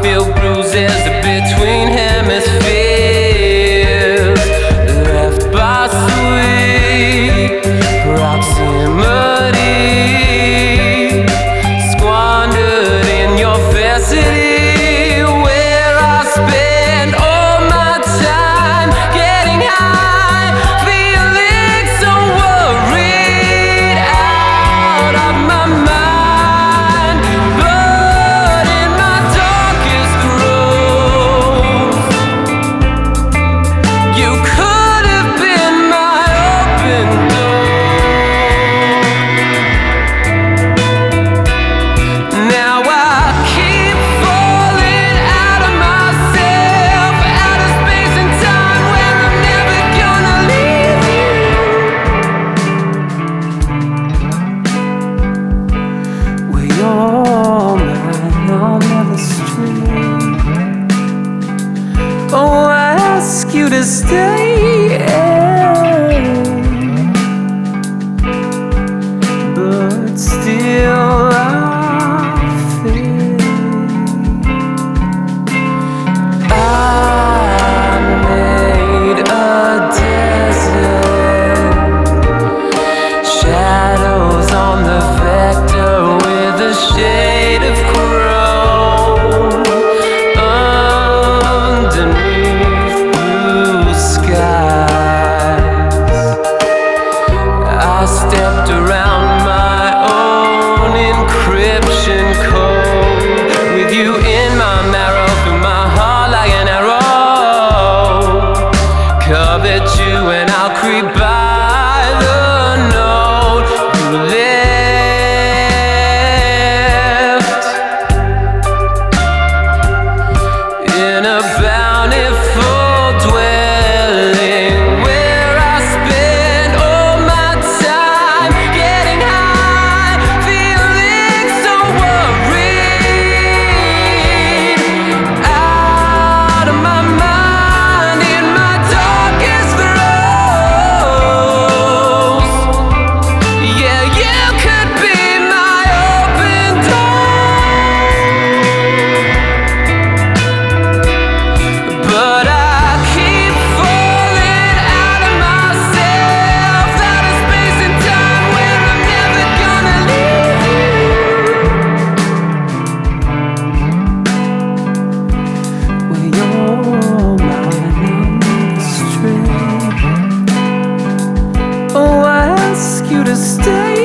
feel bruises between hemispheres, left by sweet proximity, squandered in your fair city, where I spend all my time getting high, feeling so worried, out of my mind. But in my darkest throes, you could have been my open door. Now I keep falling out of myself, out of space and time, where I'm never gonna leave you. Where you're mine, I'll never stray. Oh, I ask you to stay, but still I feel I made a desert, shadows on the vector with a shade of chrome underneath blue skies. I stepped around my own encryption code, with you in my marrow, through my heart like an arrow. Covet you and I'll creep by the note you left in a bountiful dwelling, where I spend all my time getting high, feeling so worried, out of my mind, in my darkest throes. Yeah, you could be my open door, but I keep falling out of myself, out of space and time, where I'm never gonna leave you. Where you're mine, I'll never stray. Oh, I ask you to stay,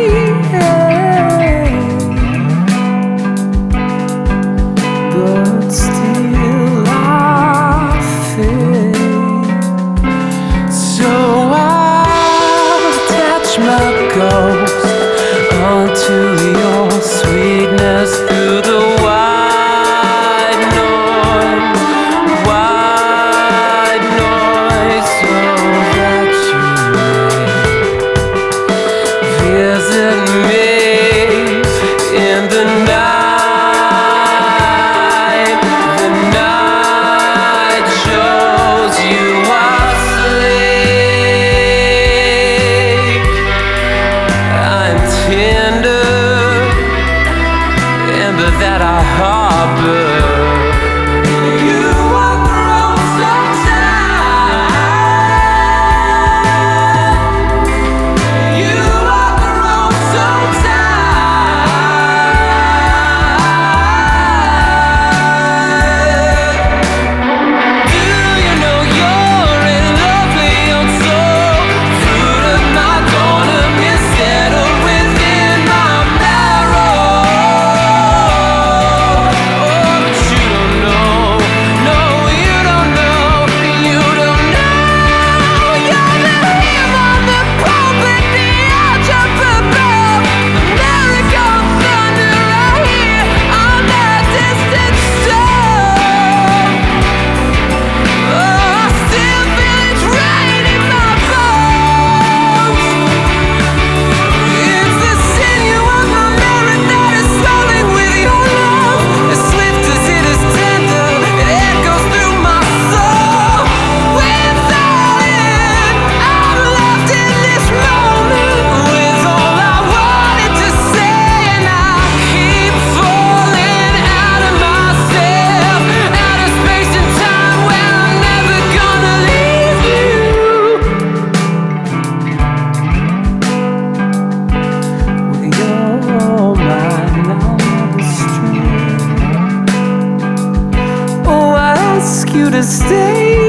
but still I feel. So I'll attach my ghost onto your sweetness through the white noise, so that you may visit me in the night. The night shows you are sleek. I'm tender, ember that I harbor. You are grown so tired. You are grown so tired. Do you know you're in lovely old soul? Fruit of my corner is settled within my marrow. Oh, but you ask you to stay.